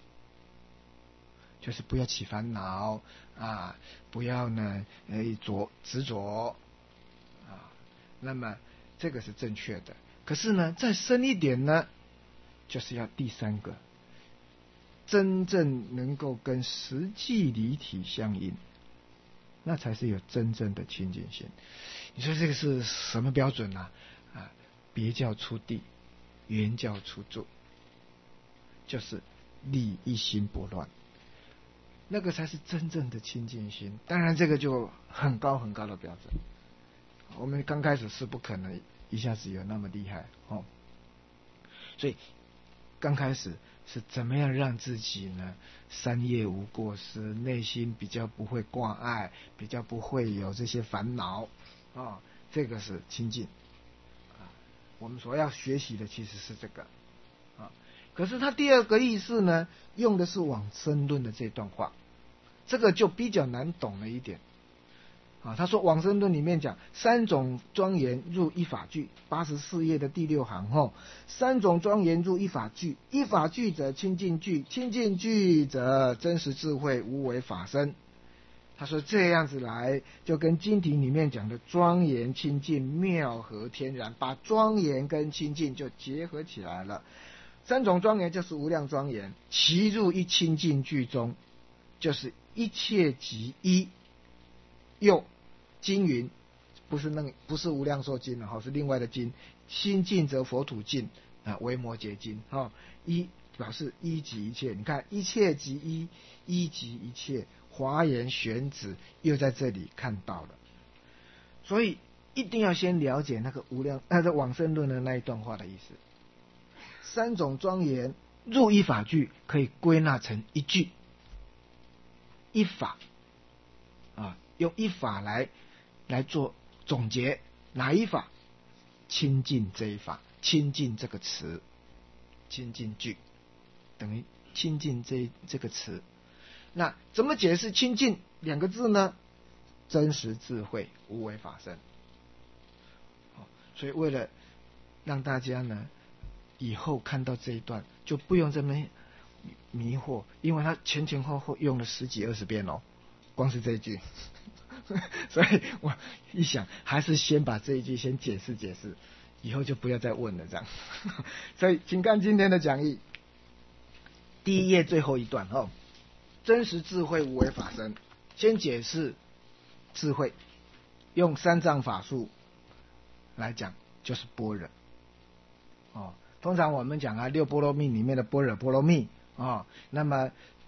A: 就是不要起烦恼不要呢执着那么这个是正确的。可是呢，再深一点呢，就是要第三个，真正能够跟实际离体相应，那才是有真正的清净心。你说这个是什么标准别教出地，原教出住，就是立一心不乱，那个才是真正的清净心。当然这个就很高很高的标准，我们刚开始是不可能一下子有那么厉害所以刚开始是怎么样让自己呢三业无过失，内心比较不会挂碍，比较不会有这些烦恼这个是清净我们所要学习的其实是这个可是他第二个意思呢，用的是往生论的这段话，这个就比较难懂了一点他说往生论里面讲三种庄严入一法具，84页的第6行三种庄严入一法具，一法具者清净具，清净具则真实智慧无为法身。他说这样子来就跟经题里面讲的庄严清净妙合天然，把庄严跟清净就结合起来了。三种庄严就是无量庄严，其入一清净具中，就是一切即一。又经云不是无量寿经是另外的经，心净则佛土净维摩诘经一表示一即一切，你看一切即一，一即一切，华严玄子又在这里看到了。所以一定要先了解那个往生论的那一段话的意思。三种庄严入一法具，可以归纳成一句，一法用一法来做总结。哪一法？清净这一法，清净这个词，清净句等于清净这个词。那怎么解释清净2个字呢？真实智慧无为法身所以为了让大家呢以后看到这一段就不用这么迷惑，因为他前后后用了10几20遍光是这一句所以我一想还是先把这一句先解释，以后就不要再问了这样所以请看今天的讲义第1页最后一段真实智慧无为法身。先解释智慧，用三藏法术来讲就是般若通常我们讲6波罗蜜里面的般若波罗蜜那么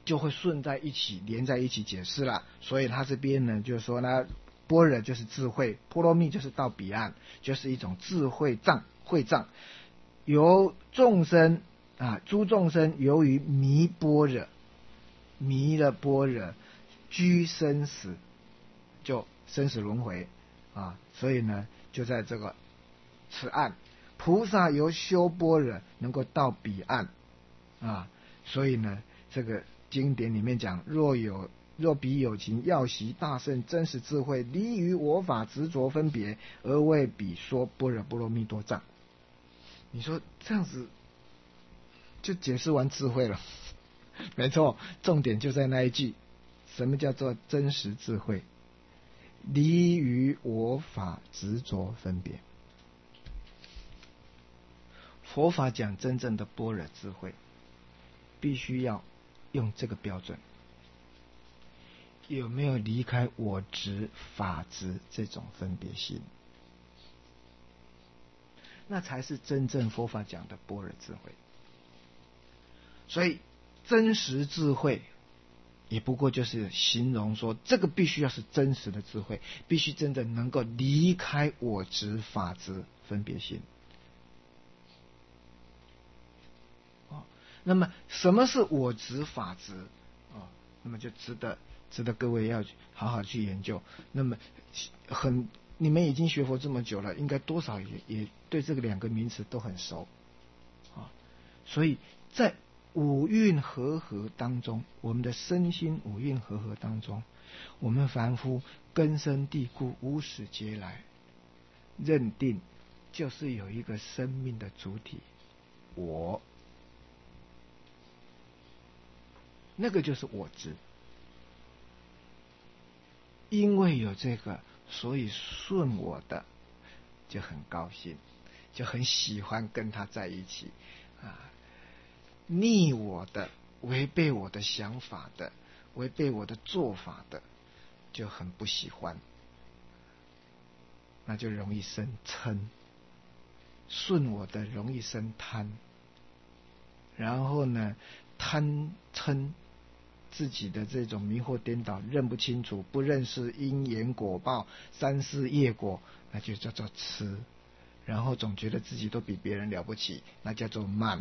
A: 就会顺在一起连在一起解释了。所以他这边呢就是说呢，般若就是智慧，波罗蜜就是到彼岸，就是一种智慧障慧障，由众生诸众生由于迷般若，迷了般若，居生死，就生死轮回所以呢就在这个此岸，菩萨由修般若能够到彼岸所以呢这个经典里面讲，若彼有情要习大圣真实智慧，离于我法执着分别，而为彼说般若波罗蜜多藏。你说这样子就解释完智慧了没错，重点就在那一句，什么叫做真实智慧？离于我法执着分别。佛法讲真正的般若智慧，必须要用这个标准，有没有离开我执法执这种分别心，那才是真正佛法讲的般若智慧。所以真实智慧也不过就是形容说，这个必须要是真实的智慧，必须真的能够离开我执法执分别心。那么什么是我执法执那么就值得各位要好好去研究。那么你们已经学佛这么久了，应该多少也对这个两个名词都很熟所以在五蕴和合当中，我们的身心五蕴和合当中，我们凡夫根深蒂固，无始劫来认定就是有一个生命的主体我，那个就是我执。因为有这个，所以顺我的就很高兴，就很喜欢跟他在一起逆我的，违背我的想法的，违背我的做法的，就很不喜欢，那就容易生嗔。顺我的容易生贪，然后呢贪嗔自己的这种迷惑颠倒，认不清楚，不认识因缘果报，三世业果，那就叫做痴。然后总觉得自己都比别人了不起，那叫做慢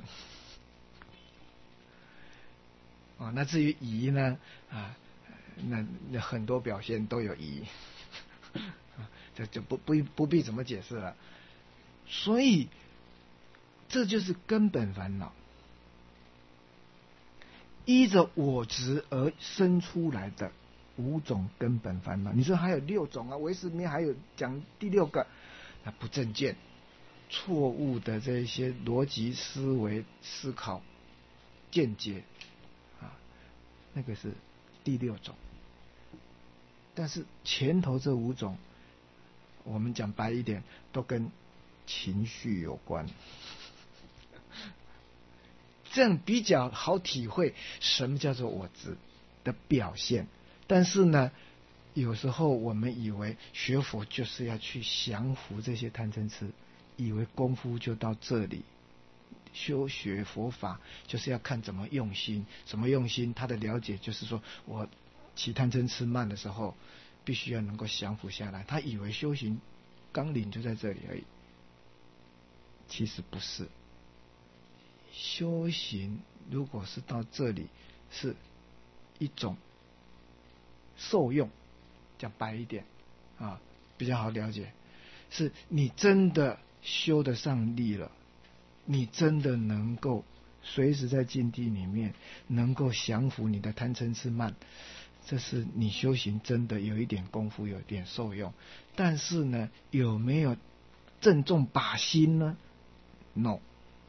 A: 那至于疑呢那很多表现都有疑这就不必怎么解释了。所以这就是根本烦恼，依着我执而生出来的五种根本烦恼。你说还有6种唯识里面还有讲第6个，那不正见、错误的这些逻辑思维思考见解那个是第6种。但是前头这5种，我们讲白一点，都跟情绪有关，这样比较好体会什么叫做我执的表现。但是呢，有时候我们以为学佛就是要去降服这些贪嗔痴，以为功夫就到这里，修学佛法就是要看怎么用心，怎么用心。他的了解就是说，我起贪嗔痴慢的时候，必须要能够降服下来。他以为修行纲领就在这里而已，其实不是。修行如果是到这里，是一种受用，讲白一点比较好了解，是你真的修得上力了，你真的能够随时在境地里面能够降服你的贪嗔痴慢，这是你修行真的有一点功夫，有一点受用。但是呢，有没有正中靶心呢？ No，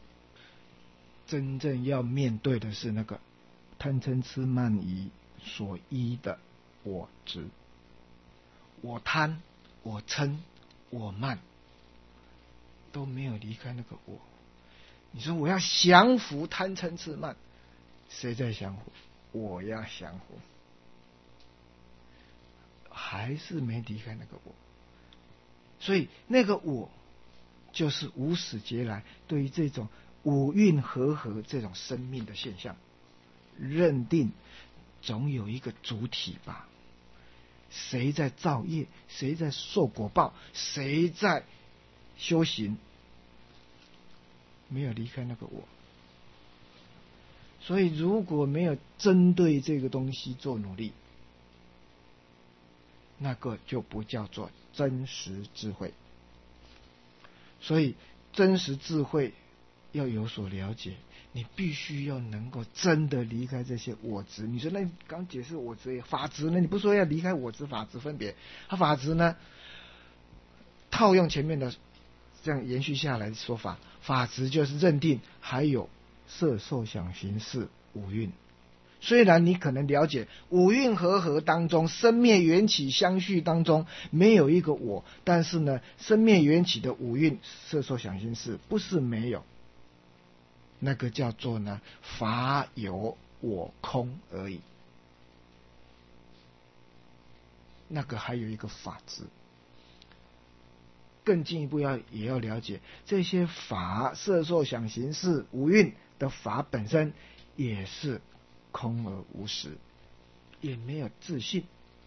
A: 真正要面对的是那个贪嗔痴慢疑所依的我执，我贪我嗔我慢都没有离开那个我。你说我要降服贪嗔痴慢，谁在降服？我要降服，还是没离开那个我。所以那个我就是无始劫来对于这种五蕴和合这种生命的现象认定， 总有一个主体吧？谁在造业？谁在受果报？谁在修行？没有离开那个我。所以如果没有针对这个东西做努力，那个就不叫做真实智慧。所以真实智慧要有所了解，你必须要能够真的离开这些我执。你说那刚解释我执法执呢？你不说要离开我执法执分别，它法执呢套用前面的这样延续下来的说法，法执就是认定还有色受想行识五蕴。虽然你可能了解五蕴和合当中生灭缘起相续当中没有一个我，但是呢生灭缘起的五蕴色受想行识不是没有，那个叫做呢法有我空而已，那个还有一个法执。更进一步也要了解这些法色受想行识五蕴的法本身也是空而无实，也没有自信。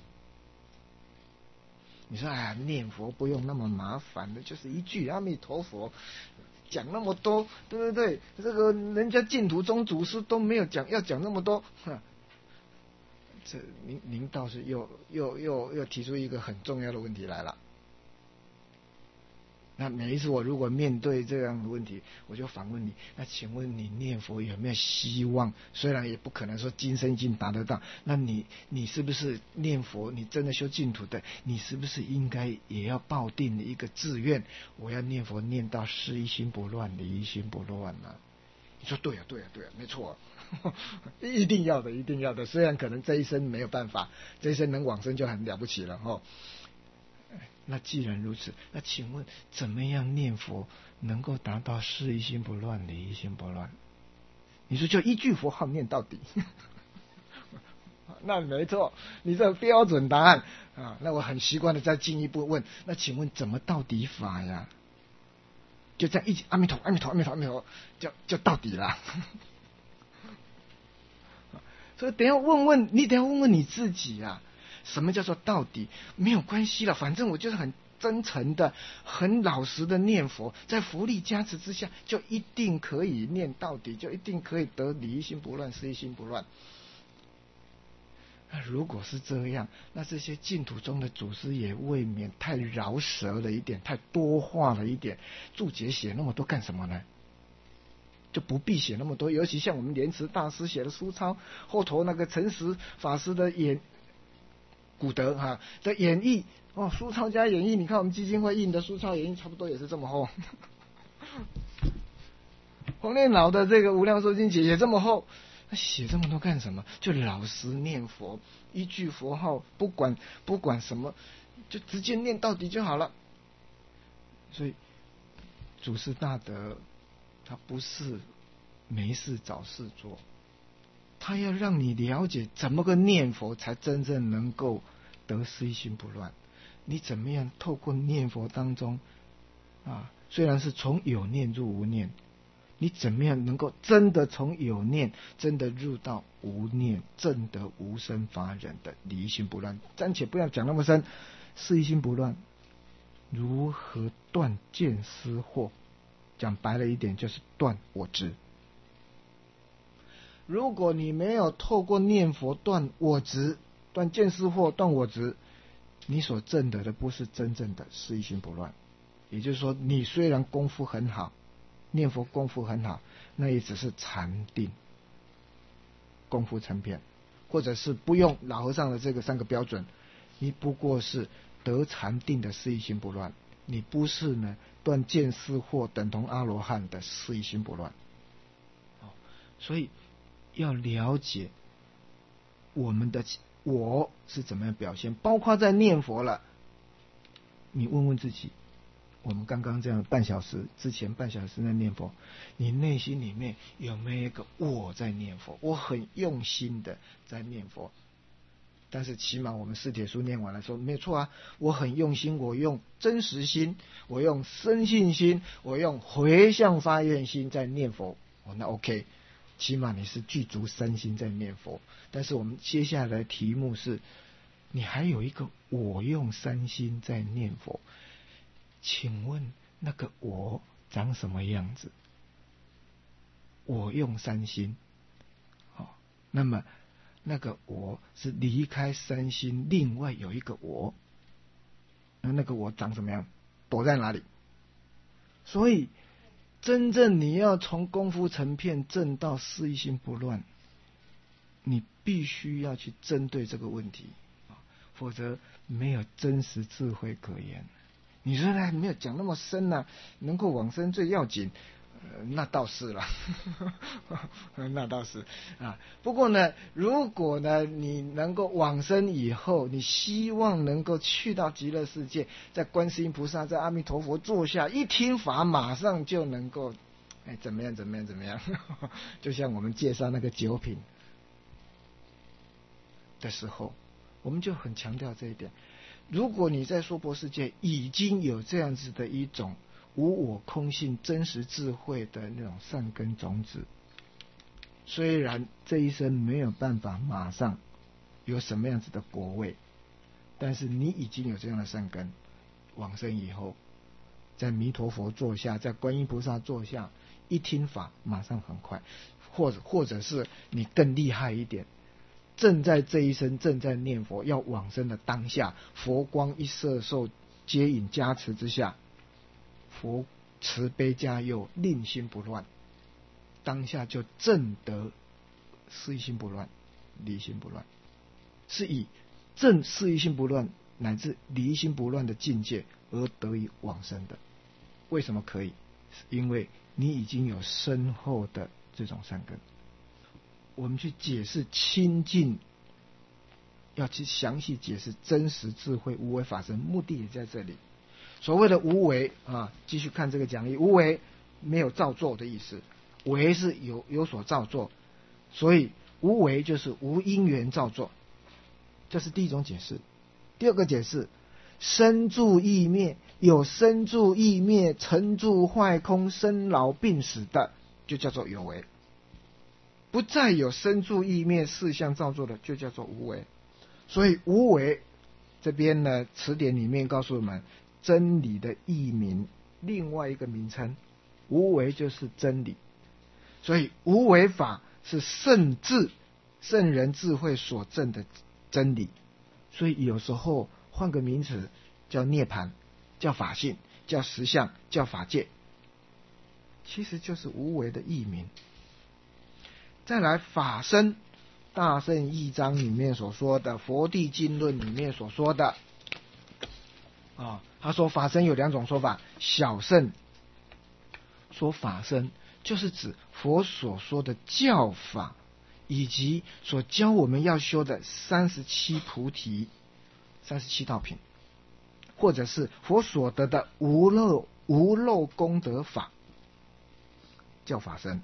A: 你说哎呀，念佛不用那么麻烦的，就是一句阿弥陀佛，讲那么多，对不对？这个人家净土宗祖师都没有讲，要讲那么多，这您倒是又提出一个很重要的问题来了。那每一次我如果面对这样的问题，我就反问你，那请问你念佛有没有希望？虽然也不可能说今生一定达得到，那你是不是念佛，你真的修净土的，你是不是应该也要抱定一个志愿，我要念佛念到事一心不乱，理一心不乱呢？你说对啊，没错，一定要的。虽然可能这一生没有办法，这一生能往生就很了不起了哈。那既然如此，那请问怎么样念佛能够达到事一心不乱，理一心不乱？你说就一句佛号念到底，那没错，你这标准答案啊。那我很习惯的再进一步问，那请问怎么到底法呀？就这样一起阿弥陀阿弥陀阿弥陀阿弥陀，就到底了。所以等一下问问你自己啊。什么叫做到底？没有关系了，反正我就是很真诚的、很老实的念佛，在佛力加持之下，就一定可以念到底，就一定可以得理一心不乱，事一心不乱。那如果是这样，那这些净土中的祖师也未免太饶舌了一点，太多话了一点，注解写那么多干什么呢？就不必写那么多，尤其像我们莲池大师写的书抄，后头那个诚实法师的古德的演义书抄加演义，你看我们基金会印的书抄演义差不多也是这么厚。黄念老的这个无量寿经解也这么厚，他写这么多干什么？就老实念佛，一句佛号不管什么，就直接念到底就好了。所以祖师大德他不是没事找事做，他要让你了解怎么个念佛才真正能够得事一心不乱。你怎么样透过念佛当中虽然是从有念入无念，你怎么样能够真的从有念真的入到无念，证得无生法忍的理一心不乱。暂且不要讲那么深，事一心不乱如何断见思惑？讲白了一点，就是断我执。如果你没有透过念佛断我执、断见思惑、断我执，你所证得的不是真正的事一心不乱。也就是说，你虽然功夫很好，念佛功夫很好，那也只是禅定功夫成片，或者是不用老和尚的这个3个标准，你不过是得禅定的事一心不乱，你不是呢断见思惑等同阿罗汉的事一心不乱。所以要了解我们的我是怎么样表现，包括在念佛了，你问问自己，我们刚刚这样之前半小时在念佛，你内心里面有没有一个我在念佛？我很用心的在念佛，但是起码我们四帖书念完了说没有错啊，我很用心，我用真实心，我用深信心，我用回向发愿心在念佛，那 OK。 起码你是具足身心在念佛。但是我们接下来的题目是，你还有一个我用三心在念佛，请问那个我长什么样子？我用三心，那么那个我是离开三心，另外有一个我，那个我长什么样？躲在哪里？所以真正你要从功夫成片证到事一心不乱，你必须要去针对这个问题，否则没有真实智慧可言。你说呢？没有讲那么深啊，能够往生最要紧。那倒是了，那倒是啊。不过呢，如果呢你能够往生以后，你希望能够去到极乐世界，在观世音菩萨、在阿弥陀佛座下一听法，马上就能够怎么样怎么样怎么样。就像我们介绍那个9品的时候，我们就很强调这一点。如果你在娑婆世界已经有这样子的一种无我空性真实智慧的那种善根种子，虽然这一生没有办法马上有什么样子的果位，但是你已经有这样的善根，往生以后，在弥陀佛座下，在观音菩萨座下一听法，马上很快。或者是你更厉害一点，正在这一生正在念佛要往生的当下，佛光一摄受接引加持之下，佛慈悲加佑，令心不乱，当下就证得事一心不乱，离心不乱，是以证事一心不乱乃至离心不乱的境界而得以往生的。为什么可以？因为你已经有深厚的这种善根。我们去解释清净，要去详细解释真实智慧无为法身，目的也在这里。所谓的无为啊，继续看这个讲义，无为没有造作的意思，为是有所造作，所以无为就是无因缘造作，这是第一种解释。第二个解释，生住异灭，有生住异灭、成住坏空、生老病死的，就叫做有为；不再有生住异灭四相造作的，就叫做无为。所以无为这边呢，词典里面告诉我们，真理的译名，另外一个名称，无为就是真理。所以无为法是圣智、圣人智慧所证的真理。所以有时候换个名词，叫涅槃，叫法性，叫实相，叫法界，其实就是无为的译名。再来法身，大圣义章里面所说的，佛地经论里面所说的他说法身有2种说法，小圣说法身就是指佛所说的教法，以及所教我们要修的37菩提、37道品，或者是佛所得的无漏功德法，叫法身。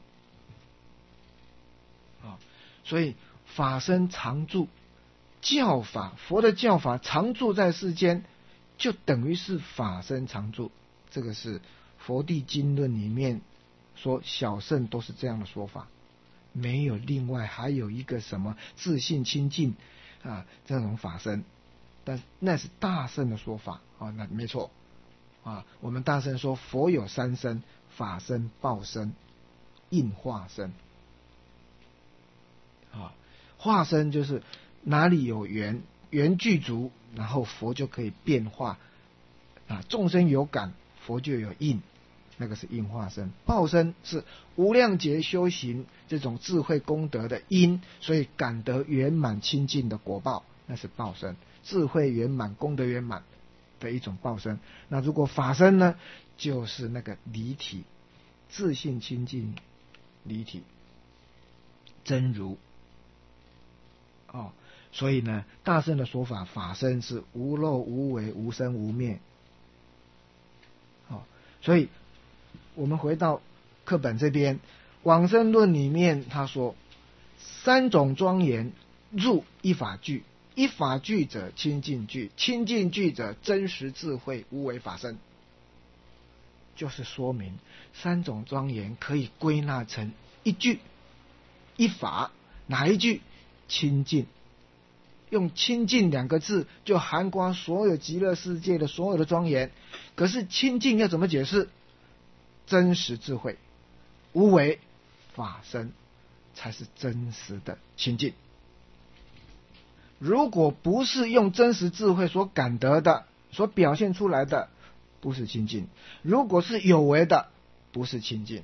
A: 所以法身常住，教法，佛的教法常住在世间，就等于是法身常住。这个是佛地经论里面说小圣都是这样的说法，没有另外还有一个什么自信清净这种法身，但那是大圣的说法那没错我们大圣说佛有3身，法身、报身、应化身。化身就是哪里有缘具足，然后佛就可以变化众生有感，佛就有应，那个是应化身。报身是无量劫修行这种智慧功德的因，所以感得圆满清净的果报，那是报身，智慧圆满、功德圆满的一种报身。那如果法身呢，就是那个离体，自性清净离体真如所以呢，大圣的说法，法身是无漏无为、无生无灭。所以我们回到课本这边，往生论里面他说，3种庄严入一法具，一法具者清净具，清净具者真实智慧无为法身。就是说明3种庄严可以归纳成一句， 一法，哪一句？清净。用清净2个字就涵盖所有极乐世界的所有的庄严。可是清净要怎么解释？真实智慧，无为法身才是真实的清净。如果不是用真实智慧所感得的，所表现出来的，不是清净；如果是有为的，不是清净。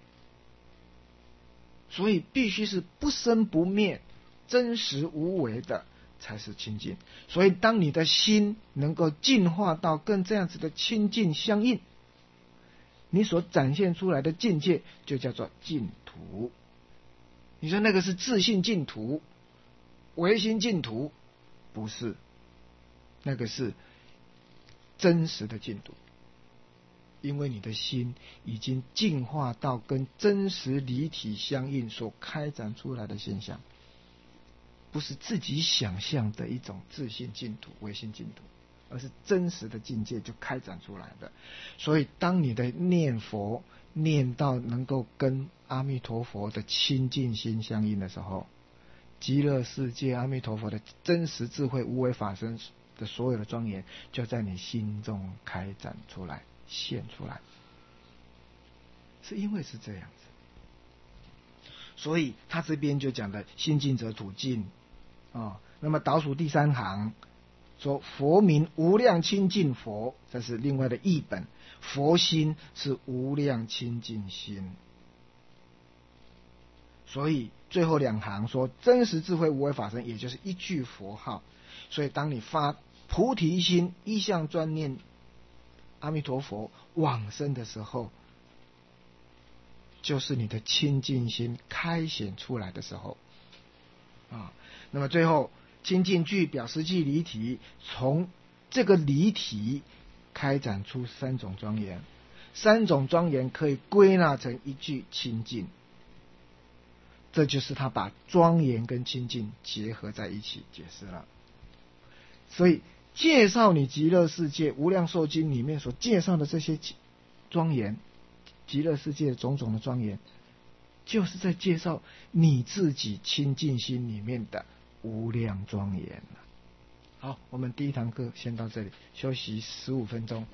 A: 所以必须是不生不灭、真实无为的才是清净。所以当你的心能够进化到跟这样子的清净相应，你所展现出来的境界就叫做净土。你说那个是自信净土、唯心净土？不是，那个是真实的净土。因为你的心已经进化到跟真实离体相应所开展出来的现象，不是自己想象的一种自信净土、唯心净土，而是真实的境界就开展出来的。所以当你的念佛念到能够跟阿弥陀佛的清净心相应的时候，极乐世界阿弥陀佛的真实智慧无为法身的所有的庄严就在你心中开展出来、现出来。是因为是这样子，所以他这边就讲的心净则土净那么倒数第3行说佛名无量清净佛，这是另外的译本，佛心是无量清净心。所以最后2行说真实智慧无为法身，也就是一句佛号。所以当你发菩提心，一向专念阿弥陀佛往生的时候，就是你的清净心开显出来的时候那么最后清净句表实际离体，从这个离体开展出3种庄严，3种庄严可以归纳成一句清净。这就是他把庄严跟清净结合在一起解释了。所以介绍你极乐世界无量寿经里面所介绍的这些庄严，极乐世界的种种的庄严，就是在介绍你自己清净心里面的无量庄严。好，我们第1堂课先到这里，休息15分钟。